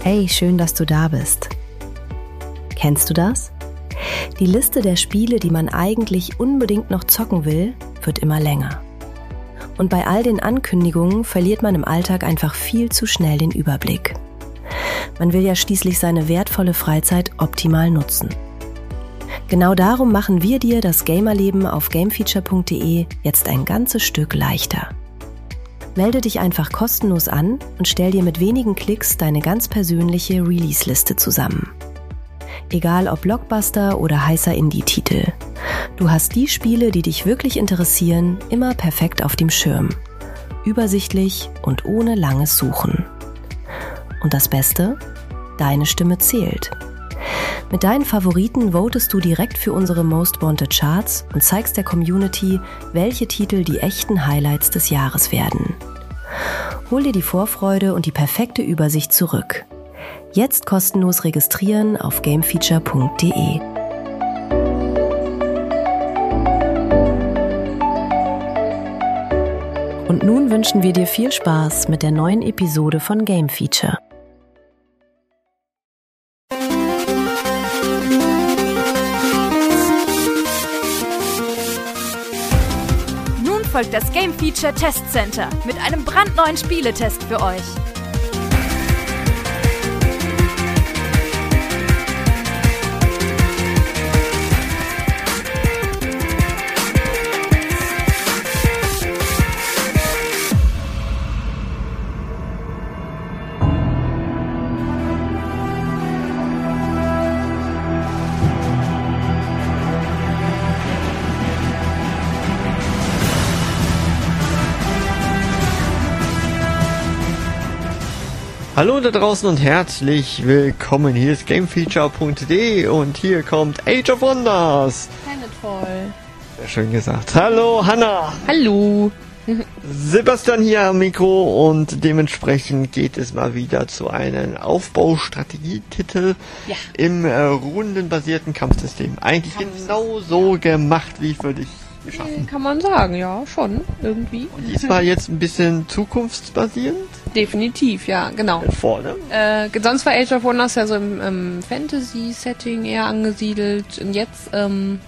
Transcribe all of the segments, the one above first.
Hey, schön, dass du da bist. Kennst du das? Die Liste der Spiele, die man eigentlich unbedingt noch zocken will, wird immer länger. Und bei all den Ankündigungen verliert man im Alltag einfach viel zu schnell den Überblick. Man will ja schließlich seine wertvolle Freizeit optimal nutzen. Genau darum machen wir dir das Gamerleben auf gamefeature.de jetzt ein ganzes Stück leichter. Melde dich einfach kostenlos an und stell dir mit wenigen Klicks deine ganz persönliche Release-Liste zusammen. Egal ob Blockbuster oder heißer Indie-Titel. Du hast die Spiele, die dich wirklich interessieren, immer perfekt auf dem Schirm. Übersichtlich und ohne langes Suchen. Und das Beste? Deine Stimme zählt. Mit deinen Favoriten votest du direkt für unsere Most Wanted Charts und zeigst der Community, welche Titel die echten Highlights des Jahres werden. Hol dir die Vorfreude und die perfekte Übersicht zurück. Jetzt kostenlos registrieren auf gamefeature.de. Und nun wünschen wir dir viel Spaß mit der neuen Episode von Game Feature. Folgt das Game Feature Test Center mit einem brandneuen Spieletest für euch. Hallo da draußen und herzlich willkommen. Hier ist gamefeature.de und hier kommt Age of Wonders. Toll. Sehr schön gesagt. Hallo Hanna. Hallo. Sebastian hier am Mikro und dementsprechend geht es mal wieder zu einem Aufbaustrategietitel im rundenbasierten Kampfsystem. Eigentlich genau so gemacht wie für dich geschaffen. Kann man sagen, ja, schon, irgendwie. Und diesmal jetzt ein bisschen zukunftsbasierend? Definitiv, ja, genau. Vorne. Sonst war Age of Wonders ja so im Fantasy-Setting eher angesiedelt und jetzt, im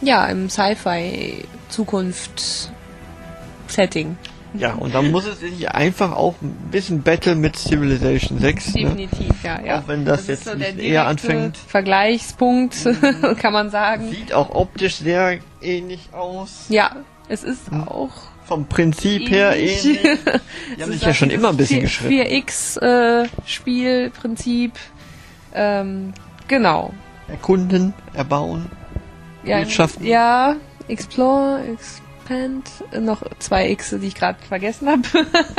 Sci-Fi-Zukunft-Setting. Ja, und dann muss es sich einfach auch ein bisschen Battle mit Civilization 6. Definitiv, ne? Ja. Auch wenn das jetzt so nicht eher anfängt. Vergleichspunkt, kann man sagen. Sieht auch optisch sehr ähnlich aus. Ja, es ist auch vom Prinzip her ähnlich. Die haben sich ja schon immer ein bisschen geschritten. 4X Spielprinzip. Genau. Erkunden, erbauen, wirtschaften. Ja, Explore, Expand, noch 2 X, die ich gerade vergessen habe.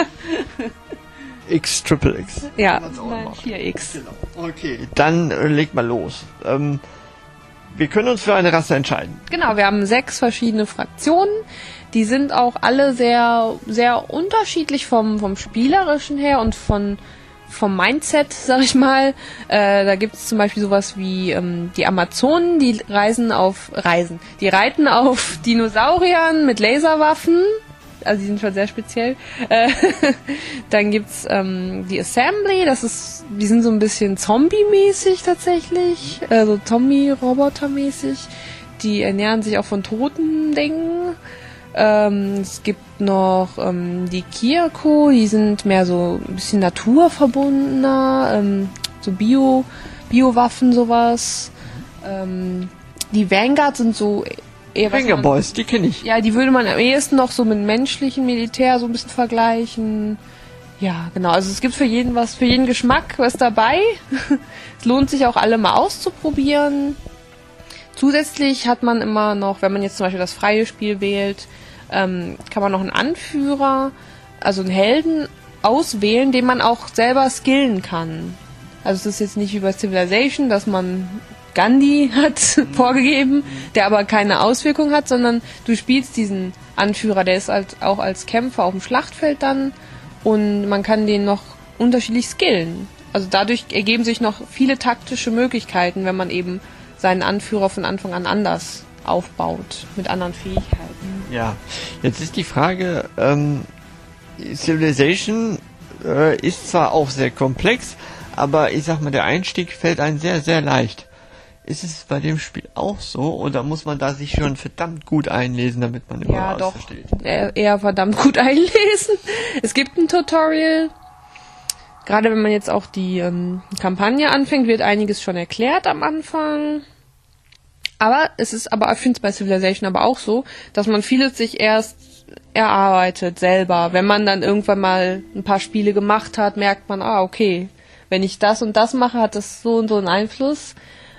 X, Triple X. Ja, nein, 4X. Genau. Okay, dann leg mal los. Wir können uns für eine Rasse entscheiden. Genau, wir haben 6 verschiedene Fraktionen. Die sind auch alle sehr, sehr unterschiedlich vom Spielerischen her und vom Mindset, sag ich mal. Da gibt es zum Beispiel sowas wie die Amazonen, die reiten auf Dinosauriern mit Laserwaffen. Also die sind schon sehr speziell. Dann gibt's die Assembly, die sind so ein bisschen Zombie-mäßig tatsächlich, also Zombie-Roboter-mäßig. Die ernähren sich auch von toten Dingen. Es gibt noch die Kyoko, die sind mehr so ein bisschen naturverbundener, so Biowaffen, sowas. Die Vanguard sind so eher Finger Boys, die kenne ich. Ja, die würde man am ehesten noch so mit menschlichem Militär so ein bisschen vergleichen. Ja, genau. Also es gibt für jeden Geschmack was dabei. Es lohnt sich auch alle mal auszuprobieren. Zusätzlich hat man immer noch, wenn man jetzt zum Beispiel das freie Spiel wählt, kann man noch einen Anführer, also einen Helden auswählen, den man auch selber skillen kann. Also es ist jetzt nicht wie bei Civilization, dass man Gandhi hat vorgegeben, der aber keine Auswirkung hat, sondern du spielst diesen Anführer, der ist halt auch als Kämpfer auf dem Schlachtfeld dann und man kann den noch unterschiedlich skillen. Also dadurch ergeben sich noch viele taktische Möglichkeiten, wenn man eben seinen Anführer von Anfang an anders aufbaut, mit anderen Fähigkeiten. Ja, jetzt ist die Frage, Civilization ist zwar auch sehr komplex, aber ich sag mal, der Einstieg fällt einem sehr, sehr leicht. Ist es bei dem Spiel auch so, oder muss man da sich schon verdammt gut einlesen, damit man überhaupt alles versteht? Eher verdammt gut einlesen. Es gibt ein Tutorial. Gerade wenn man jetzt auch die Kampagne anfängt, wird einiges schon erklärt am Anfang. Aber ich finde es bei Civilization aber auch so, dass man vieles sich erst erarbeitet selber. Wenn man dann irgendwann mal ein paar Spiele gemacht hat, merkt man, okay, wenn ich das und das mache, hat das so und so einen Einfluss.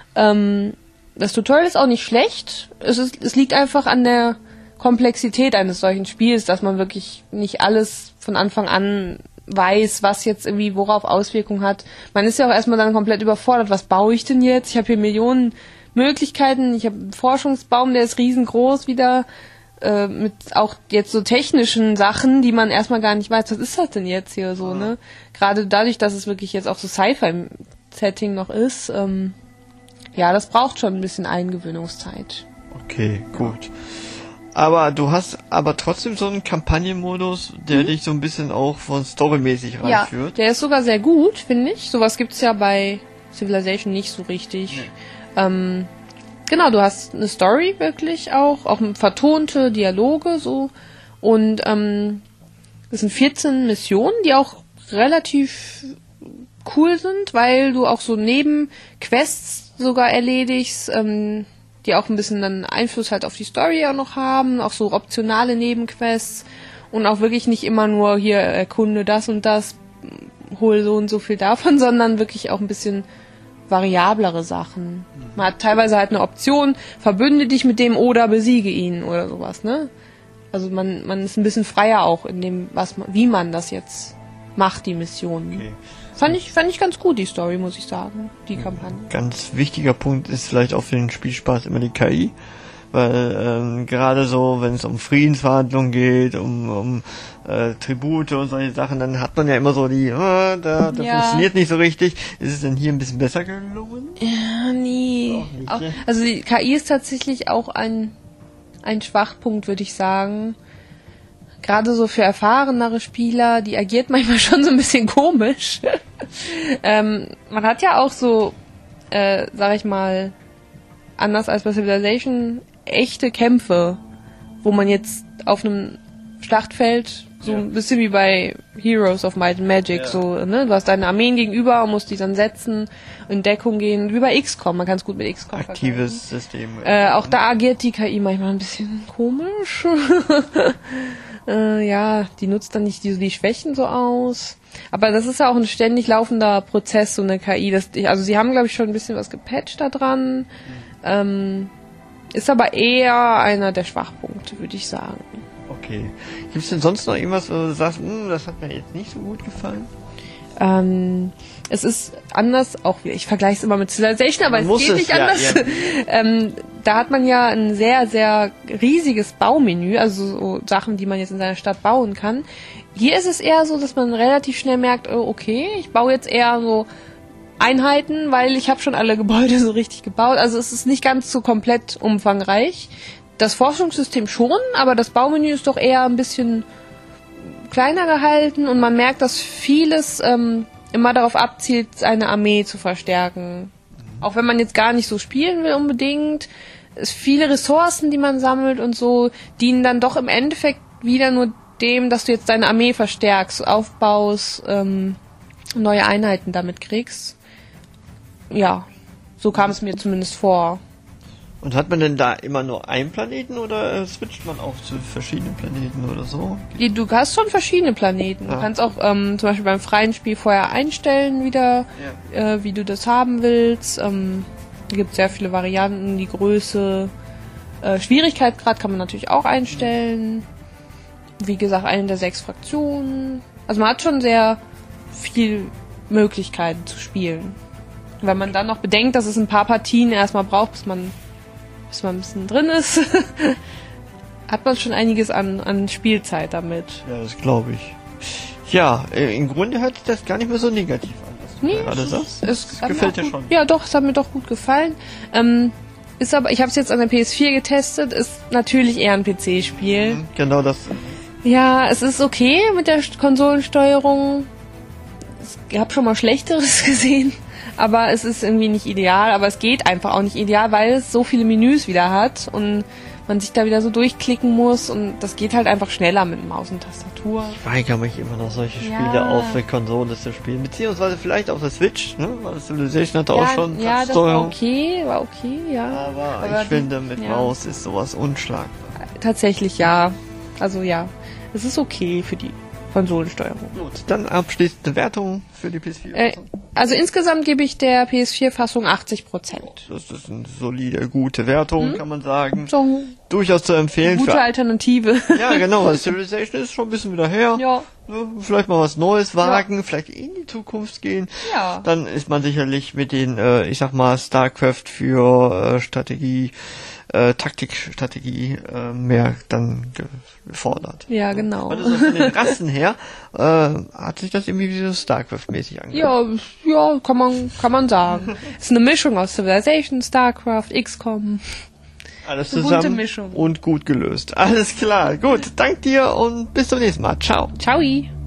Das Tutorial ist auch nicht schlecht. Es liegt einfach an der Komplexität eines solchen Spiels, dass man wirklich nicht alles von Anfang an weiß, was jetzt irgendwie worauf Auswirkungen hat. Man ist ja auch erstmal dann komplett überfordert. Was baue ich denn jetzt? Ich habe hier Millionen Möglichkeiten. Ich habe einen Forschungsbaum, der ist riesengroß wieder, mit auch jetzt so technischen Sachen, die man erstmal gar nicht weiß. Was ist das denn jetzt hier so, ne? Gerade dadurch, dass es wirklich jetzt auch so Sci-Fi-Setting noch ist, das braucht schon ein bisschen Eingewöhnungszeit. Okay, gut. Aber du hast aber trotzdem so einen Kampagnenmodus, der dich so ein bisschen auch von storymäßig reinführt. Ja, der ist sogar sehr gut, finde ich. Sowas gibt's ja bei Civilization nicht so richtig. Nee. Genau, du hast eine Story wirklich auch vertonte Dialoge so. Und es sind 14 Missionen, die auch relativ cool sind, weil du auch so Nebenquests sogar erledigst, die auch ein bisschen dann Einfluss halt auf die Story auch noch haben, auch so optionale Nebenquests und auch wirklich nicht immer nur hier erkunde das und das, hol so und so viel davon, sondern wirklich auch ein bisschen variablere Sachen. Man hat teilweise halt eine Option, verbünde dich mit dem oder besiege ihn oder sowas, ne? Also man ist ein bisschen freier auch in dem, wie man das jetzt macht, die Mission. Okay. Fand ich ganz gut, die Story, muss ich sagen, die Kampagne. Ganz wichtiger Punkt ist vielleicht auch für den Spielspaß immer die KI, weil gerade so, wenn es um Friedensverhandlungen geht, um Tribute und solche Sachen, dann hat man ja immer so die, da funktioniert nicht so richtig. Ist es denn hier ein bisschen besser gelungen? Ja, nee. Also die KI ist tatsächlich auch ein Schwachpunkt, würde ich sagen. Gerade so für erfahrenere Spieler, die agiert manchmal schon so ein bisschen komisch. Man hat ja auch so, sag ich mal, anders als bei Civilization, echte Kämpfe, wo man jetzt auf einem Schlachtfeld, so ein bisschen wie bei Heroes of Might and Magic, so, ne, du hast deine Armeen gegenüber und musst die dann setzen, in Deckung gehen, wie bei XCOM, man kann es gut mit XCOM aktives System. Auch da agiert die KI manchmal ein bisschen komisch. Die nutzt dann nicht die Schwächen so aus. Aber das ist ja auch ein ständig laufender Prozess, so eine KI. Also sie haben, glaube ich, schon ein bisschen was gepatcht da dran. Ist aber eher einer der Schwachpunkte, würde ich sagen. Okay. Gibt es denn sonst noch irgendwas, wo du sagst, das hat mir jetzt nicht so gut gefallen? Es ist anders, auch wieder, ich vergleiche es immer mit Civilization, aber es geht nicht anders. Ja. Da hat man ja ein sehr, sehr riesiges Baumenü, also so Sachen, die man jetzt in seiner Stadt bauen kann. Hier ist es eher so, dass man relativ schnell merkt, okay, ich baue jetzt eher so Einheiten, weil ich habe schon alle Gebäude so richtig gebaut. Also es ist nicht ganz so komplett umfangreich. Das Forschungssystem schon, aber das Baumenü ist doch eher ein bisschen kleiner gehalten und man merkt, dass vieles immer darauf abzielt, eine Armee zu verstärken. Auch wenn man jetzt gar nicht so spielen will unbedingt. Es viele Ressourcen, die man sammelt und so, dienen dann doch im Endeffekt wieder nur dem, dass du jetzt deine Armee verstärkst, aufbaust, neue Einheiten damit kriegst. Ja, so kam es mir zumindest vor. Und hat man denn da immer nur einen Planeten oder switcht man auch zu verschiedenen Planeten oder so? Du hast schon verschiedene Planeten. Du kannst auch zum Beispiel beim freien Spiel vorher einstellen wieder, wie du das haben willst. Da gibt es sehr viele Varianten, die Größe, Schwierigkeitsgrad kann man natürlich auch einstellen. Wie gesagt, eine der 6 Fraktionen. Also man hat schon sehr viel Möglichkeiten zu spielen. Wenn man dann noch bedenkt, dass es ein paar Partien erstmal braucht, bis man ein bisschen drin ist, hat man schon einiges an Spielzeit damit. Ja, das glaube ich. Ja, im Grunde hört sich das gar nicht mehr so negativ an, was du gerade sagst. Es gefällt dir schon. Ja, doch, es hat mir doch gut gefallen. Ist aber, ich habe es jetzt an der PS4 getestet, ist natürlich eher ein PC-Spiel. Genau das. Ja, es ist okay mit der Konsolensteuerung. Ich habe schon mal Schlechteres gesehen, aber es ist irgendwie nicht ideal. Aber es geht einfach auch nicht ideal, weil es so viele Menüs wieder hat und man sich da wieder so durchklicken muss. Und das geht halt einfach schneller mit Maus und Tastatur. Ich weigere mich immer noch, solche Spiele auf der Konsole zu spielen. Beziehungsweise vielleicht auf der Switch, ne? Weil Civilization hatte auch schon ja, das war okay, ja. Aber ich finde, mit Maus ist sowas unschlagbar. Tatsächlich ja. Also ja, es ist okay für die Konsolensteuerung. Gut, dann abschließend eine Wertung für die PS4. Also insgesamt gebe ich der PS4-Fassung 80%. Das ist eine solide, gute Wertung, kann man sagen. So durchaus zu empfehlen. Gute Alternative. Ja, genau, weil Civilization ist schon ein bisschen wieder her. Ja. Vielleicht mal was Neues wagen, vielleicht in die Zukunft gehen. Ja. Dann ist man sicherlich mit den, ich sag mal, StarCraft für Strategie, Taktikstrategie mehr dann gefordert. Ja, genau. Also von den Rassen her hat sich das irgendwie wie so StarCraft-mäßig angehört. Ja, kann man sagen. Ist eine Mischung aus Civilization, StarCraft, XCOM. Alles eine zusammen bunte Mischung. Und gut gelöst. Alles klar. Gut, dank dir und bis zum nächsten Mal. Ciao. Ciao.